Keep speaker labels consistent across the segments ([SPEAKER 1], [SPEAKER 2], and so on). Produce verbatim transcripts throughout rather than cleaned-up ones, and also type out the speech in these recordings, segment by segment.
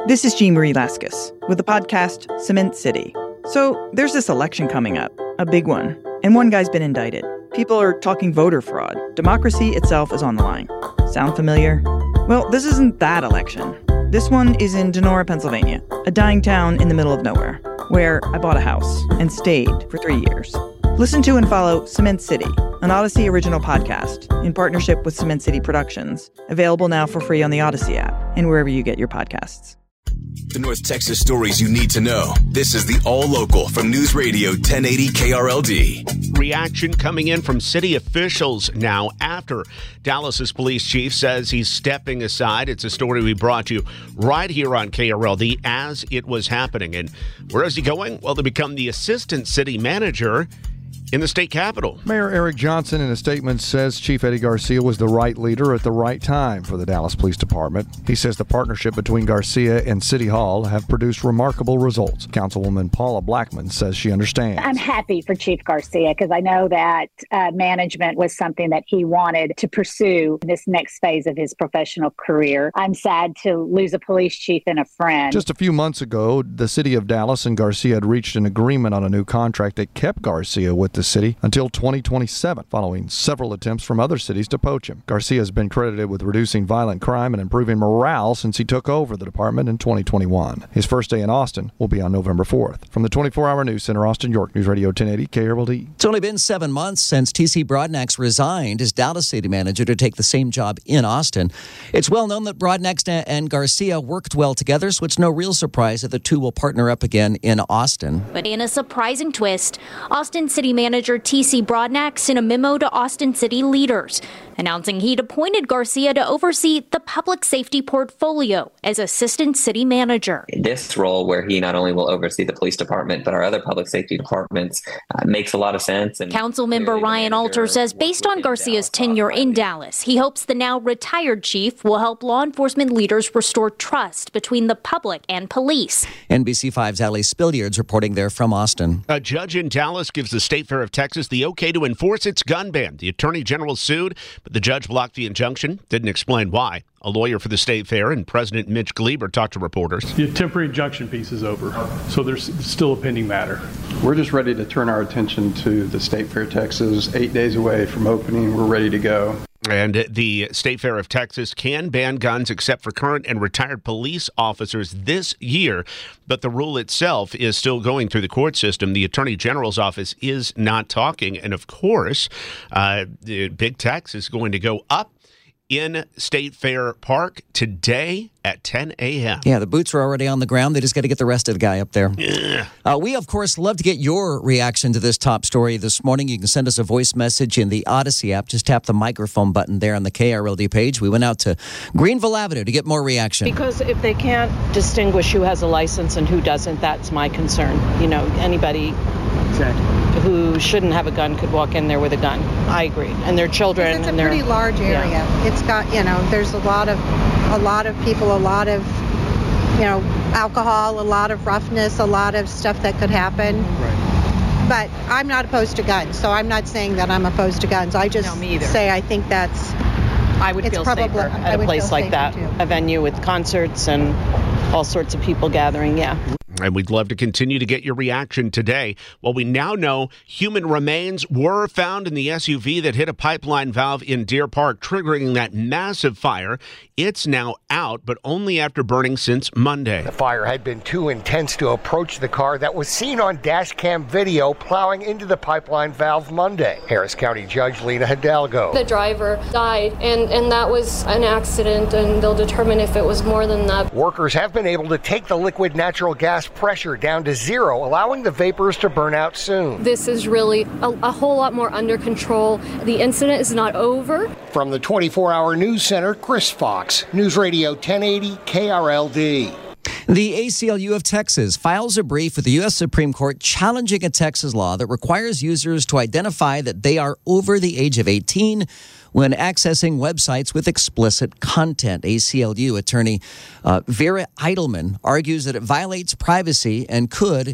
[SPEAKER 1] This is Jean Marie Laskus with the podcast Cement City. So there's this election coming up, a big one, and one guy's been indicted. People are talking voter fraud. Democracy itself is on the line. Sound familiar? Well, this isn't that election. This one is in Donora, Pennsylvania, a dying town in the middle of nowhere, where I bought a house and stayed for three years. Listen to and follow Cement City, an Odyssey original podcast in partnership with Cement City Productions, available now for free on the Odyssey app and wherever you get your podcasts.
[SPEAKER 2] The North Texas stories you need to know. This is the All Local from News Radio ten eighty K R L D.
[SPEAKER 3] Reaction coming in from city officials now after Dallas's police chief says he's stepping aside. It's a story we brought you right here on K R L D as it was happening. And where is he going? Well, to become the assistant city manager in the state capitol.
[SPEAKER 4] Mayor Eric Johnson, in a statement, says Chief Eddie Garcia was the right leader at the right time for the Dallas Police Department. He says the partnership between Garcia and City Hall have produced remarkable results. Councilwoman Paula Blackman says she understands.
[SPEAKER 5] I'm happy for Chief Garcia because I know that uh, management was something that he wanted to pursue in this next phase of his professional career. I'm sad to lose a police chief and a friend.
[SPEAKER 4] Just a few months ago, the city of Dallas and Garcia had reached an agreement on a new contract that kept Garcia with the city until twenty twenty-seven, following several attempts from other cities to poach him. Garcia has been credited with reducing violent crime and improving morale since he took over the department in twenty twenty-one. His first day in Austin will be on November fourth. From the twenty-four hour News Center, Austin, York, News Radio ten eighty K R L D.
[SPEAKER 6] It's only been seven months since T C Broadnax resigned as Dallas city manager to take the same job in Austin. It's well known that Broadnax and Garcia worked well together, so it's no real surprise that the two will partner up again in Austin.
[SPEAKER 7] But in a surprising twist, Austin city manager Manager T C Broadnax sent a memo to Austin city leaders announcing he'd appointed Garcia to oversee the public safety portfolio as assistant city manager.
[SPEAKER 8] This role, where he not only will oversee the police department, but our other public safety departments, uh, makes a lot of sense. And
[SPEAKER 7] Councilmember Ryan Alter says based on Garcia's tenure in Dallas, he hopes the now retired chief will help law enforcement leaders restore trust between the public and police.
[SPEAKER 6] N B C five's Ali Spilliards reporting there from Austin.
[SPEAKER 3] A judge in Dallas gives the State Fair of Texas the okay to enforce its gun ban. The attorney general sued, but the judge blocked the injunction, didn't explain why. A lawyer for the State Fair and President Mitch Gleber talked to reporters.
[SPEAKER 9] The temporary injunction piece is over, so there's still a pending matter.
[SPEAKER 10] We're just ready to turn our attention to the State Fair of Texas. Eight days away from opening, we're ready to go.
[SPEAKER 3] And the State Fair of Texas can ban guns except for current and retired police officers this year, but the rule itself is still going through the court system. The Attorney General's office is not talking, and of course, uh, the Big Tex is going to go up in State Fair Park today at ten a.m.
[SPEAKER 6] Yeah, the boots are already on the ground. They just got to get the rest of the guy up there.
[SPEAKER 3] Yeah.
[SPEAKER 6] Uh, we, of course, love to get your reaction to this top story this morning. You can send us a voice message in the Odyssey app. Just tap the microphone button there on the K R L D page. We went out to Greenville Avenue to get more reaction.
[SPEAKER 11] Because if they can't distinguish who has a license and who doesn't, that's my concern. You know, anybody exactly. who shouldn't have a gun could walk in there with a gun. I agree. And their children.
[SPEAKER 12] It's a
[SPEAKER 11] and
[SPEAKER 12] pretty large area.
[SPEAKER 11] Yeah.
[SPEAKER 12] It's got, you know, there's a lot of, a lot of people, a lot of, you know, alcohol, a lot of roughness, a lot of stuff that could happen.
[SPEAKER 11] Right.
[SPEAKER 12] But I'm not opposed to guns, so I'm not saying that I'm opposed to guns. I just
[SPEAKER 11] no, me either.
[SPEAKER 12] say I think that's.
[SPEAKER 11] I would
[SPEAKER 12] it's
[SPEAKER 11] feel
[SPEAKER 12] probably,
[SPEAKER 11] safer
[SPEAKER 12] I
[SPEAKER 11] at a
[SPEAKER 12] would
[SPEAKER 11] place
[SPEAKER 12] feel
[SPEAKER 11] like
[SPEAKER 12] safer
[SPEAKER 11] that,
[SPEAKER 12] too.
[SPEAKER 11] a venue with concerts and all sorts of people gathering. Yeah.
[SPEAKER 3] And we'd love to continue to get your reaction today. Well, we now know human remains were found in the S U V that hit a pipeline valve in Deer Park, triggering that massive fire. It's now out, but only after burning since Monday.
[SPEAKER 13] The fire had been too intense to approach the car that was seen on dash cam video plowing into the pipeline valve Monday. Harris County Judge Lena Hidalgo.
[SPEAKER 14] The driver died, and, and that was an accident, and they'll determine if it was more than that.
[SPEAKER 13] Workers have been able to take the liquid natural gas pressure down to zero, allowing the vapors to burn out soon.
[SPEAKER 14] This is really a, a whole lot more under control. The incident is not over.
[SPEAKER 13] From the twenty-four hour News Center, Chris Fox, News Radio ten eighty K R L D.
[SPEAKER 6] The A C L U of Texas files a brief with the U S Supreme Court challenging a Texas law that requires users to identify that they are over the age of eighteen when accessing websites with explicit content. A C L U attorney uh, Vera Eidelman argues that it violates privacy and could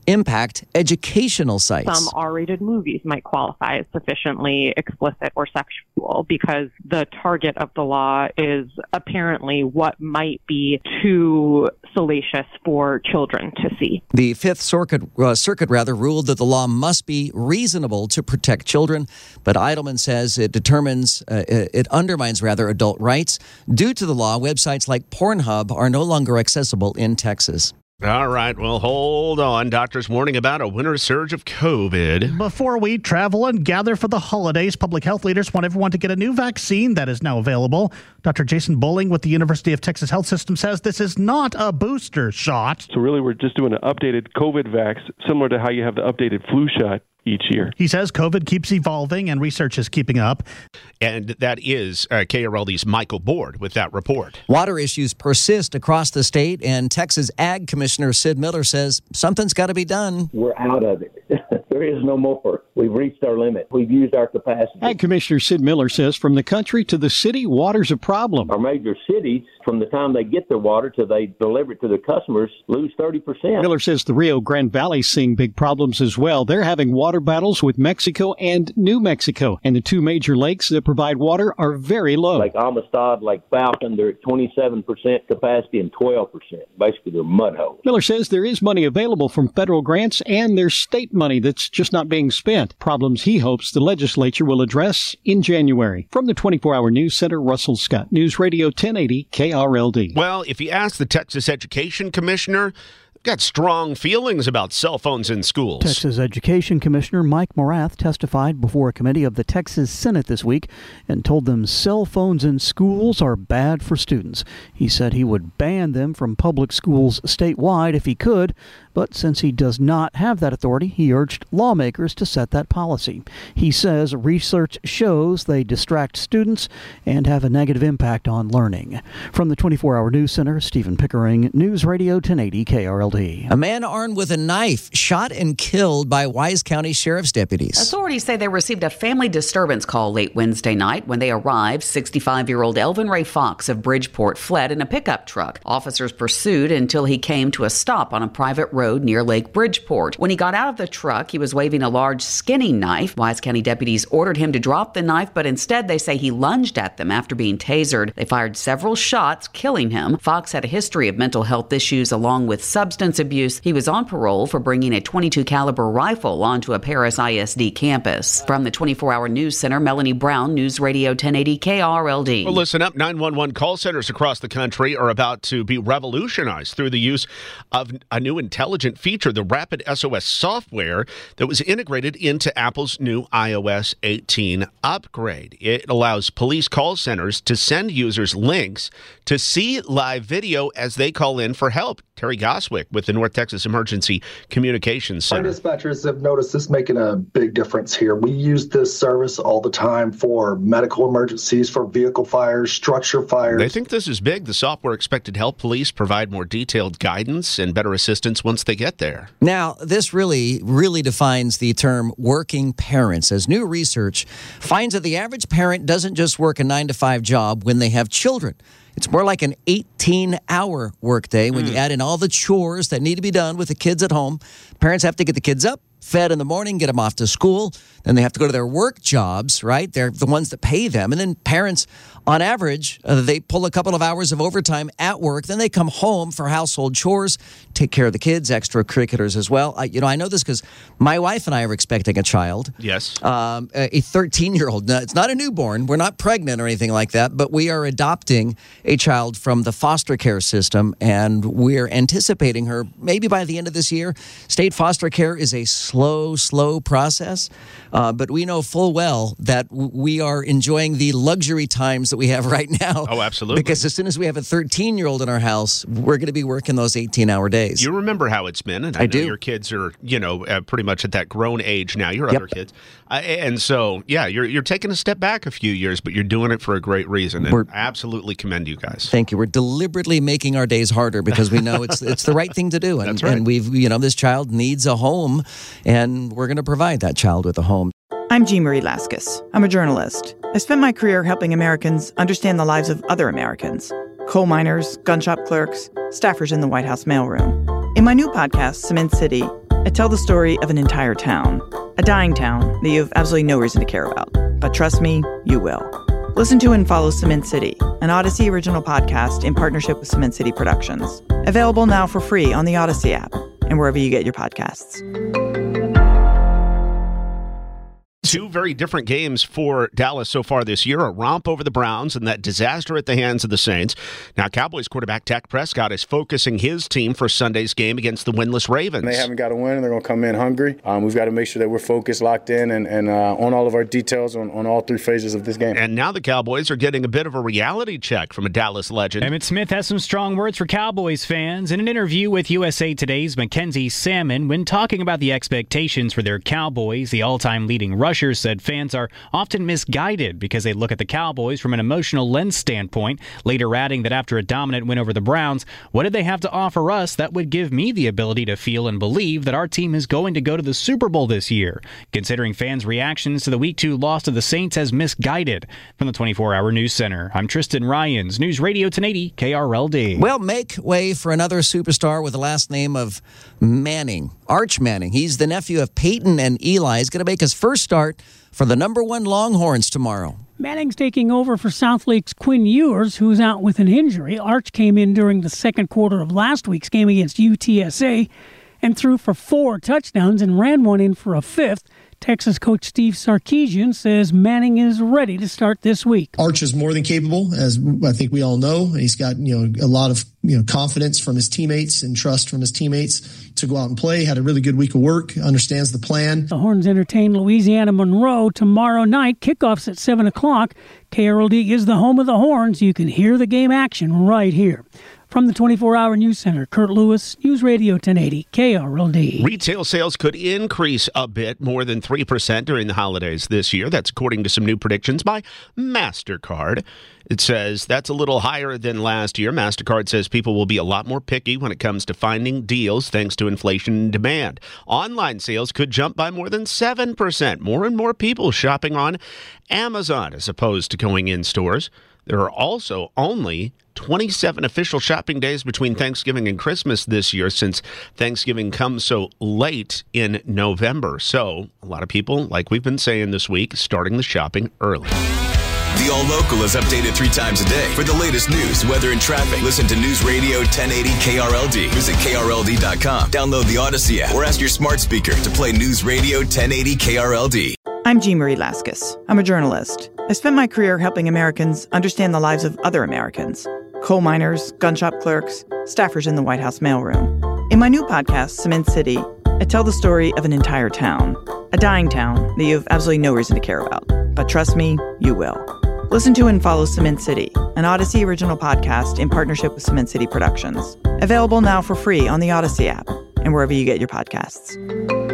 [SPEAKER 6] impact educational sites.
[SPEAKER 15] Some R-rated movies might qualify as sufficiently explicit or sexual because the target of the law is apparently what might be too salacious for children to see.
[SPEAKER 6] The Fifth Circuit, uh, Circuit rather, ruled that the law must be reasonable to protect children, but Eidelman says it determines, uh, it undermines rather adult rights. Due to the law, websites like Pornhub are no longer accessible in Texas.
[SPEAKER 3] All right, well, hold on. Doctors warning about a winter surge of COVID.
[SPEAKER 16] Before we travel and gather for the holidays, public health leaders want everyone to get a new vaccine that is now available. Doctor Jason Bowling with the University of Texas Health System says this is not a booster shot.
[SPEAKER 17] So really, we're just doing an updated COVID vax, similar to how you have the updated flu shot each year.
[SPEAKER 16] He says COVID keeps evolving and research is keeping up.
[SPEAKER 3] And that is uh, K R L D's Michael Board with that report.
[SPEAKER 6] Water issues persist across the state, and Texas Ag Commissioner Sid Miller says something's got to be done.
[SPEAKER 18] We're out of it. There is no more. We've reached our limit. We've used our capacity.
[SPEAKER 19] Ag Commissioner Sid Miller says from the country to the city, water's a problem.
[SPEAKER 18] Our major cities, from the time they get their water till they deliver it to their customers, lose thirty percent.
[SPEAKER 19] Miller says the Rio Grande Valley's seeing big problems as well. They're having water battles with Mexico and New Mexico, and the two major lakes that provide water are very low.
[SPEAKER 18] Like Amistad, like Falcon, they're at twenty-seven percent capacity and twelve percent. Basically, they're mud holes.
[SPEAKER 19] Miller says there is money available from federal grants, and there's state money that's just not being spent. Problems he hopes the legislature will address in January. From the twenty-four hour News Center, Russell Scott, News Radio ten eighty K R L D.
[SPEAKER 3] Well, if you ask the Texas Education Commissioner, got strong feelings about cell phones in schools.
[SPEAKER 20] Texas Education Commissioner Mike Morath testified before a committee of the Texas Senate this week and told them cell phones in schools are bad for students. He said he would ban them from public schools statewide if he could, but since he does not have that authority, he urged lawmakers to set that policy. He says research shows they distract students and have a negative impact on learning. From the twenty-four hour News Center, Stephen Pickering, News Radio ten eighty K R L D.
[SPEAKER 6] A man armed with a knife shot and killed by Wise County Sheriff's deputies.
[SPEAKER 21] Authorities say they received a family disturbance call late Wednesday night. When they arrived, sixty-five-year-old Elvin Ray Fox of Bridgeport fled in a pickup truck. Officers pursued until he came to a stop on a private road near Lake Bridgeport. When he got out of the truck, he was waving a large skinning knife. Wise County deputies ordered him to drop the knife, but instead they say he lunged at them after being tasered. They fired several shots, killing him. Fox had a history of mental health issues along with substance abuse. He was on parole for bringing a twenty-two caliber rifle onto a Paris I S D campus. From the twenty-four hour News Center, Melanie Brown, News Radio ten eighty K R L D.
[SPEAKER 3] Well, listen up. nine one one call centers across the country are about to be revolutionized through the use of a new intelligent feature, the Rapid S O S software that was integrated into Apple's new i O S eighteen upgrade. It allows police call centers to send users links to see live video as they call in for help. Terry Goswick with the North Texas Emergency Communications Center.
[SPEAKER 22] Our dispatchers have noticed this making a big difference here. We use this service all the time for medical emergencies, for vehicle fires, structure fires.
[SPEAKER 3] They think this is big. The software expected to help police provide more detailed guidance and better assistance once they get there.
[SPEAKER 6] Now, this really, really defines the term working parents, as new research finds that the average parent doesn't just work a nine to five job when they have children. It's more like an eighteen hour workday when mm. you add in all the chores that need to be done with the kids at home. Parents have to get the kids up, fed in the morning, get them off to school. Then they have to go to their work jobs, right? They're the ones that pay them. And then parents, on average, uh, they pull a couple of hours of overtime at work. Then they come home for household chores, take care of the kids, extracurriculars as well. I, you know, I know this because my wife and I are expecting a child.
[SPEAKER 3] Yes.
[SPEAKER 6] Um, a thirteen-year-old. Now, it's not a newborn. We're not pregnant or anything like that, but we are adopting a child from the foster care system, and we're anticipating her maybe by the end of this year. State foster care is a slow, slow process, uh, but we know full well that w- we are enjoying the luxury times that we have right now.
[SPEAKER 3] Oh, absolutely.
[SPEAKER 6] Because as soon as we have a thirteen-year-old in our house, we're going to be working those eighteen-hour days.
[SPEAKER 3] You remember how it's been, and I,
[SPEAKER 6] I
[SPEAKER 3] know
[SPEAKER 6] do.
[SPEAKER 3] Your kids are, you know, uh, pretty much at that grown age now. Your
[SPEAKER 6] Yep.
[SPEAKER 3] other kids, uh, and so yeah, you're you're taking a step back a few years, but you're doing it for a great reason. And
[SPEAKER 6] We're,
[SPEAKER 3] I absolutely commend you guys.
[SPEAKER 6] Thank you. We're deliberately making our days harder because we know it's it's the right thing to do, and,
[SPEAKER 3] That's right.
[SPEAKER 6] and we've you know this child needs a home, and we're going to provide that child with a home.
[SPEAKER 1] I'm Jean Marie Laskus. I'm a journalist. I spent my career helping Americans understand the lives of other Americans. Coal miners, gun shop clerks, staffers in the White House mailroom. In my new podcast, Cement City, I tell the story of an entire town, a dying town that you have absolutely no reason to care about. But trust me, you will. Listen to and follow Cement City, an Odyssey original podcast in partnership with Cement City Productions. Available now for free on the Odyssey app and wherever you get your podcasts.
[SPEAKER 3] Two very different games for Dallas so far this year, a romp over the Browns and that disaster at the hands of the Saints. Now, Cowboys quarterback Dak Prescott is focusing his team for Sunday's game against the winless Ravens.
[SPEAKER 2] They haven't got a win. They're going to come in hungry. Um, we've got to make sure that we're focused, locked in, and, and uh, on all of our details on, on all three phases of this game.
[SPEAKER 3] And now the Cowboys are getting a bit of a reality check from a Dallas legend.
[SPEAKER 5] Emmitt Smith has some strong words for Cowboys fans. In an interview with U S A Today's Mackenzie Salmon, when talking about the expectations for their Cowboys, the all-time leading rusher said fans are often misguided because they look at the Cowboys from an emotional lens standpoint, later adding that after a dominant win over the Browns, what did they have to offer us that would give me the ability to feel and believe that our team is going to go to the Super Bowl this year, considering fans' reactions to the Week two loss to the Saints as misguided. From the twenty-four hour News Center, I'm Tristan Ryans, News Radio ten eighty K R L D.
[SPEAKER 6] Well, make way for another superstar with the last name of Manning, Arch Manning. He's the nephew of Peyton and Eli. He's going to make his first start for the number one Longhorns tomorrow.
[SPEAKER 23] Manning's taking over for Southlake's Quinn Ewers, who's out with an injury. Arch came in during the second quarter of last week's game against U T S A and threw for four touchdowns and ran one in for a fifth. Texas coach Steve Sarkisian says Manning is ready to start this week.
[SPEAKER 24] Arch is more than capable, as I think we all know. He's got, you know, a lot of, you know, confidence from his teammates and trust from his teammates to go out and play. Had a really good week of work, understands the plan.
[SPEAKER 23] The Horns entertain Louisiana Monroe tomorrow night. Kickoff's at seven o'clock. K R L D is the home of the Horns. You can hear the game action right here. From the twenty-four hour News Center, Kurt Lewis, News Radio ten eighty K R L D.
[SPEAKER 3] Retail sales could increase a bit more than three percent during the holidays this year. That's according to some new predictions by MasterCard. It says that's a little higher than last year. MasterCard says people will be a lot more picky when it comes to finding deals thanks to inflation and demand. Online sales could jump by more than seven percent. More and more people shopping on Amazon as opposed to going in stores. There are also only twenty-seven official shopping days between Thanksgiving and Christmas this year, since Thanksgiving comes so late in November. So a lot of people, like we've been saying this week, starting the shopping early.
[SPEAKER 25] The All Local is updated three times a day. For the latest news, weather, and traffic, listen to News Radio ten eighty K R L D. Visit K R L D dot com. Download the Odyssey app or ask your smart speaker to play News Radio ten eighty K R L D.
[SPEAKER 1] I'm Jean Marie Laskus. I'm a journalist. I spent my career helping Americans understand the lives of other Americans. Coal miners, gun shop clerks, staffers in the White House mailroom. In my new podcast, Cement City, I tell the story of an entire town, a dying town that you have absolutely no reason to care about. But trust me, you will. Listen to and follow Cement City, an Odyssey original podcast in partnership with Cement City Productions. Available now for free on the Odyssey app and wherever you get your podcasts.